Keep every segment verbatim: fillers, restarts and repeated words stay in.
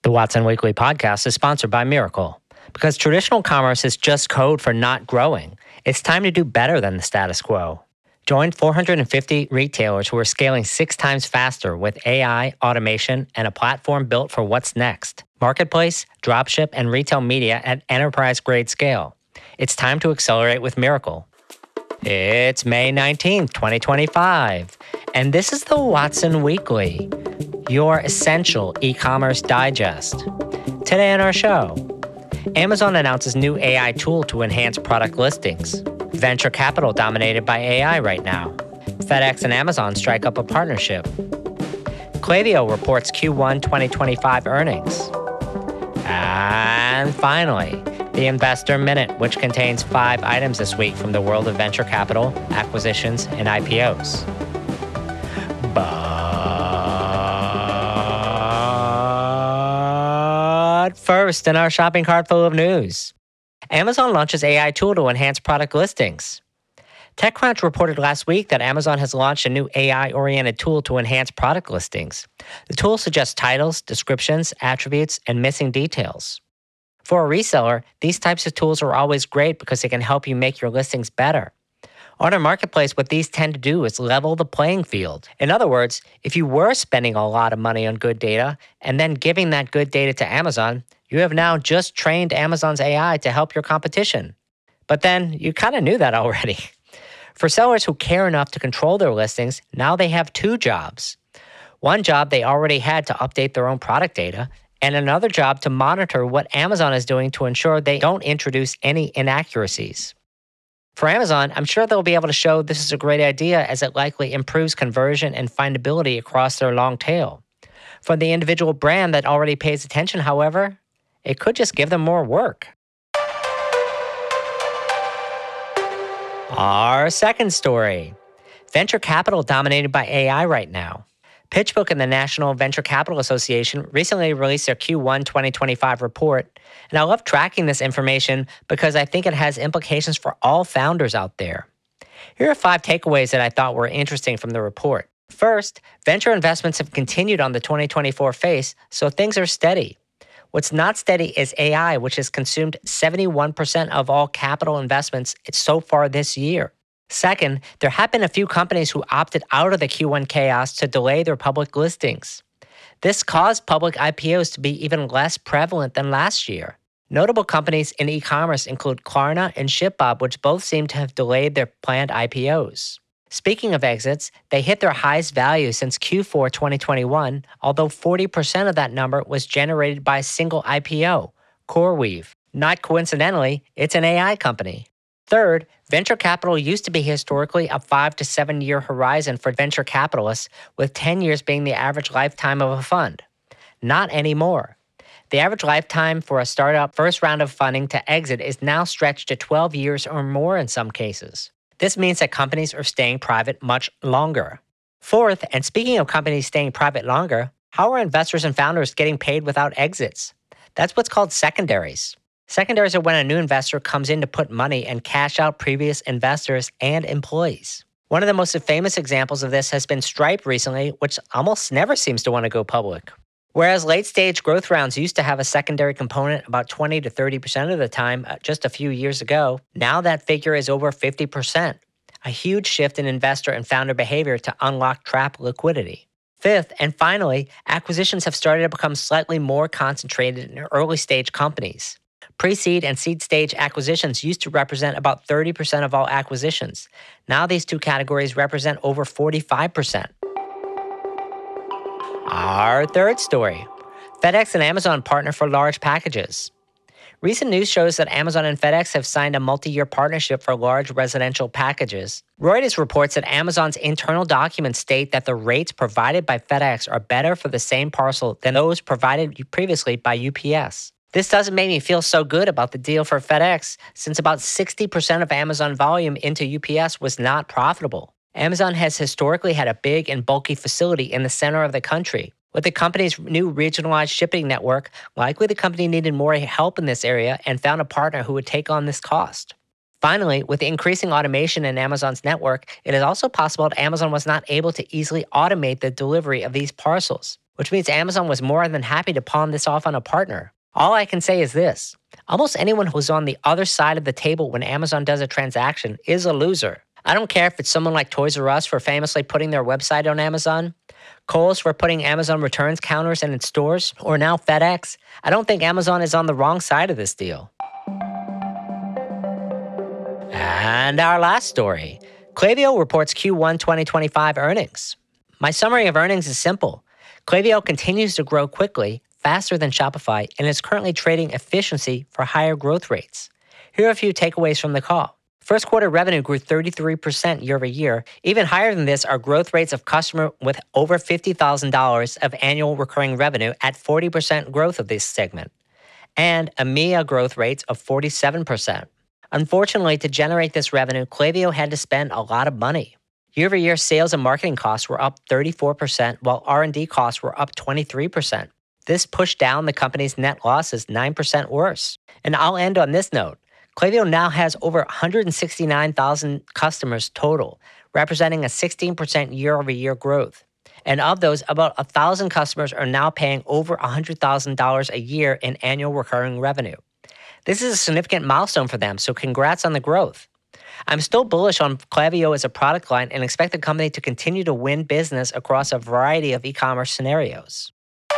The Watson Weekly podcast is sponsored by Miracle. Because traditional commerce is just code for not growing, it's time to do better than the status quo. Join four hundred fifty retailers who are scaling six times faster with A I, automation, and a platform built for what's next. Marketplace, dropship, and retail media at enterprise-grade scale. It's time to accelerate with Miracle. It's May nineteenth, twenty twenty-five, and this is the Watson Weekly, your essential e-commerce digest. Today on our show, Amazon announces new A I tool to enhance product listings. Venture capital dominated by A I right now. FedEx and Amazon strike up a partnership. Klaviyo reports Q one twenty twenty-five earnings. And finally, the Investor Minute, which contains five items this week from the world of venture capital, acquisitions, and I P Os. But first, in our shopping cart full of news, Amazon launches A I tool to enhance product listings. TechCrunch reported last week that Amazon has launched a new A I-oriented tool to enhance product listings. The tool suggests titles, descriptions, attributes, and missing details. For a reseller, these types of tools are always great because they can help you make your listings better. On a marketplace, what these tend to do is level the playing field. In other words, if you were spending a lot of money on good data and then giving that good data to Amazon, you have now just trained Amazon's A I to help your competition. But then you kind of knew that already. For sellers who care enough to control their listings, now they have two jobs. One job they already had to update their own product data, and another job to monitor what Amazon is doing to ensure they don't introduce any inaccuracies. For Amazon, I'm sure they'll be able to show this is a great idea as it likely improves conversion and findability across their long tail. For the individual brand that already pays attention, however, it could just give them more work. Our second story, venture capital dominated by A I right now. PitchBook and the National Venture Capital Association recently released their Q one twenty twenty-five report, and I love tracking this information because I think it has implications for all founders out there. Here are five takeaways that I thought were interesting from the report. First, venture investments have continued on the twenty twenty-four phase, so things are steady. What's not steady is A I, which has consumed seventy-one percent of all capital investments so far this year. Second, there have been a few companies who opted out of the Q one chaos to delay their public listings. This caused public I P Os to be even less prevalent than last year. Notable companies in e-commerce include Klarna and ShipBob, which both seem to have delayed their planned I P Os. Speaking of exits, they hit their highest value since Q four twenty twenty-one, although forty percent of that number was generated by a single I P O, CoreWeave. Not coincidentally, it's an A I company. Third, venture capital used to be historically a five to seven year horizon for venture capitalists, with ten years being the average lifetime of a fund. Not anymore. The average lifetime for a startup first round of funding to exit is now stretched to twelve years or more in some cases. This means that companies are staying private much longer. Fourth, and speaking of companies staying private longer, how are investors and founders getting paid without exits? That's what's called secondaries. Secondaries are when a new investor comes in to put money and cash out previous investors and employees. One of the most famous examples of this has been Stripe recently, which almost never seems to want to go public. Whereas late-stage growth rounds used to have a secondary component about twenty to thirty percent of the time just a few years ago, now that figure is over fifty percent, a huge shift in investor and founder behavior to unlock trapped liquidity. Fifth, and finally, acquisitions have started to become slightly more concentrated in early-stage companies. Pre-seed and seed stage acquisitions used to represent about thirty percent of all acquisitions. Now these two categories represent over forty-five percent. Our third story, FedEx and Amazon partner for large packages. Recent news shows that Amazon and FedEx have signed a multi-year partnership for large residential packages. Reuters reports that Amazon's internal documents state that the rates provided by FedEx are better for the same parcel than those provided previously by U P S. This doesn't make me feel so good about the deal for FedEx, since about sixty percent of Amazon volume into U P S was not profitable. Amazon has historically had a big and bulky facility in the center of the country. With the company's new regionalized shipping network, likely the company needed more help in this area and found a partner who would take on this cost. Finally, with increasing automation in Amazon's network, it is also possible that Amazon was not able to easily automate the delivery of these parcels. which means Amazon was more than happy to pawn this off on a partner. All I can say is this: almost anyone who's on the other side of the table when Amazon does a transaction is a loser. I don't care if it's someone like Toys R Us for famously putting their website on Amazon, Kohl's for putting Amazon returns counters in its stores, or now FedEx. I don't think Amazon is on the wrong side of this deal. And our last story. Klaviyo reports Q one twenty twenty-five earnings. My summary of earnings is simple. Klaviyo continues to grow quickly, faster than Shopify, and is currently trading efficiency for higher growth rates. Here are a few takeaways from the call. First quarter revenue grew thirty-three percent year over year. Even higher than this are growth rates of customers with over fifty thousand dollars of annual recurring revenue at forty percent growth of this segment, and E M E A growth rates of forty-seven percent. Unfortunately, to generate this revenue, Klaviyo had to spend a lot of money. Year-over-year sales and marketing costs were up thirty-four percent, while R and D costs were up twenty-three percent. This pushed down the company's net losses nine percent worse. And I'll end on this note. Klaviyo now has over one hundred sixty-nine thousand customers total, representing a sixteen percent year-over-year growth. And of those, about one thousand customers are now paying over one hundred thousand dollars a year in annual recurring revenue. This is a significant milestone for them, so congrats on the growth. I'm still bullish on Klaviyo as a product line and expect the company to continue to win business across a variety of e-commerce scenarios.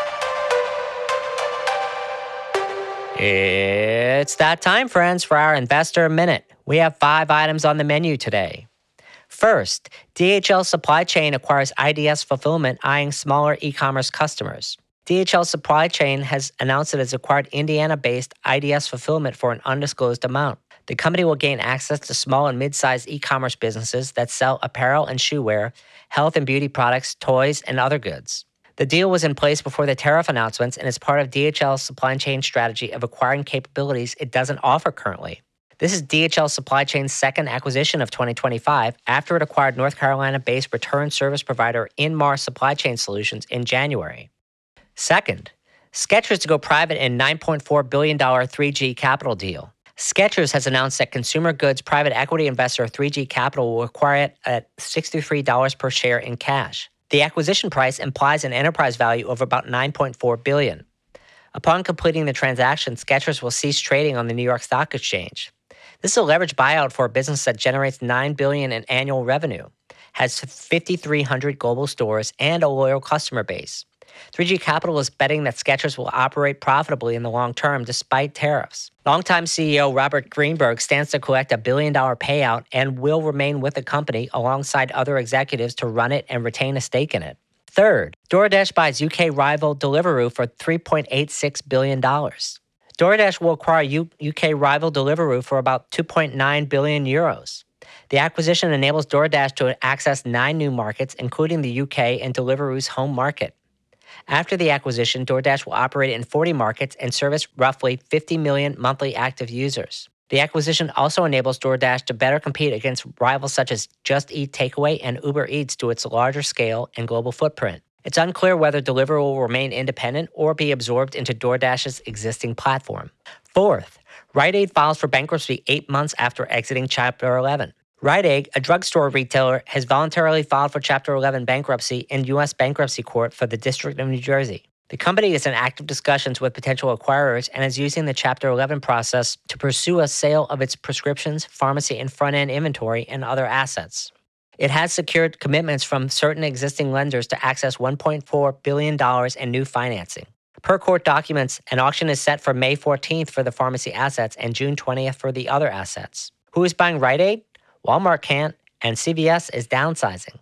It's that time, friends, for our Investor Minute. We have five items on the menu today. First, D H L Supply Chain acquires I D S Fulfillment, eyeing smaller e-commerce customers. D H L Supply Chain has announced it has acquired Indiana-based I D S Fulfillment for an undisclosed amount. The company will gain access to small and mid-sized e-commerce businesses that sell apparel and shoewear, health and beauty products, toys, and other goods. The deal was in place before the tariff announcements and is part of D H L's supply chain strategy of acquiring capabilities it doesn't offer currently. This is D H L Supply Chain's second acquisition of twenty twenty-five after it acquired North Carolina-based return service provider Inmar Supply Chain Solutions in January. Second, Skechers to go private in nine point four billion dollars three G Capital deal. Skechers has announced that consumer goods private equity investor three G Capital will acquire it at sixty-three dollars per share in cash. The acquisition price implies an enterprise value of about nine point four billion dollars. Upon completing the transaction, Skechers will cease trading on the New York Stock Exchange. This is a leveraged buyout for a business that generates nine billion dollars in annual revenue, has fifty-three hundred global stores, and a loyal customer base. three G Capital is betting that Skechers will operate profitably in the long term despite tariffs. Longtime C E O Robert Greenberg stands to collect a billion-dollar payout and will remain with the company alongside other executives to run it and retain a stake in it. Third, DoorDash buys U K rival Deliveroo for three point eight six billion dollars. DoorDash will acquire U- UK rival Deliveroo for about two point nine billion euros. The acquisition enables DoorDash to access nine new markets, including the U K and Deliveroo's home market. After the acquisition, DoorDash will operate in forty markets and service roughly fifty million monthly active users. The acquisition also enables DoorDash to better compete against rivals such as Just Eat Takeaway and Uber Eats to its larger scale and global footprint. It's unclear whether Deliveroo will remain independent or be absorbed into DoorDash's existing platform. Fourth, Rite Aid files for bankruptcy eight months after exiting Chapter eleven. Rite Aid, a drugstore retailer, has voluntarily filed for Chapter eleven bankruptcy in U S Bankruptcy Court for the District of New Jersey. The company is in active discussions with potential acquirers and is using the Chapter eleven process to pursue a sale of its prescriptions, pharmacy, and front-end inventory and other assets. It has secured commitments from certain existing lenders to access one point four billion dollars in new financing. Per court documents, an auction is set for May fourteenth for the pharmacy assets and June twentieth for the other assets. Who is buying Rite Aid? Walmart can't, and C V S is downsizing.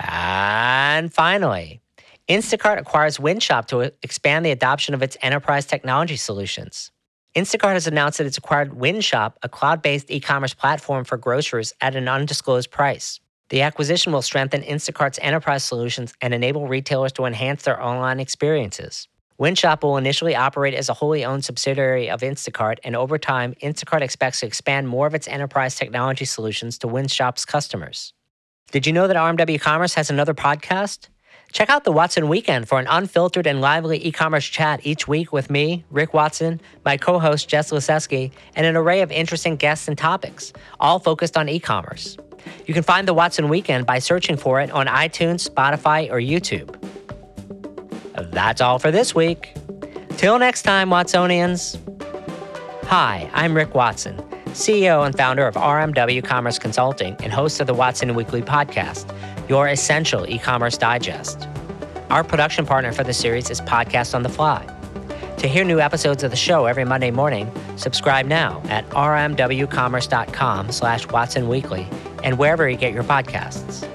And finally, Instacart acquires Wynshop to expand the adoption of its enterprise technology solutions. Instacart has announced that it's acquired Wynshop, a cloud-based e-commerce platform for grocers, at an undisclosed price. The acquisition will strengthen Instacart's enterprise solutions and enable retailers to enhance their online experiences. Wynshop will initially operate as a wholly owned subsidiary of Instacart, and over time, Instacart expects to expand more of its enterprise technology solutions to Wynshop's customers. Did you know that R M W Commerce has another podcast? Check out the Watson Weekend for an unfiltered and lively e-commerce chat each week with me, Rick Watson, my co-host Jess Liseski, and an array of interesting guests and topics, all focused on e-commerce. You can find the Watson Weekend by searching for it on iTunes, Spotify, or YouTube. that's all for this week. Till next time, Watsonians. Hi, I'm Rick Watson, C E O and founder of R M W Commerce Consulting and host of the Watson Weekly podcast, your essential e-commerce digest. Our production partner for the series is Podcast on the Fly. To hear new episodes of the show every Monday morning, subscribe now at rmwcommerce.com slash Watson Weekly and wherever you get your podcasts.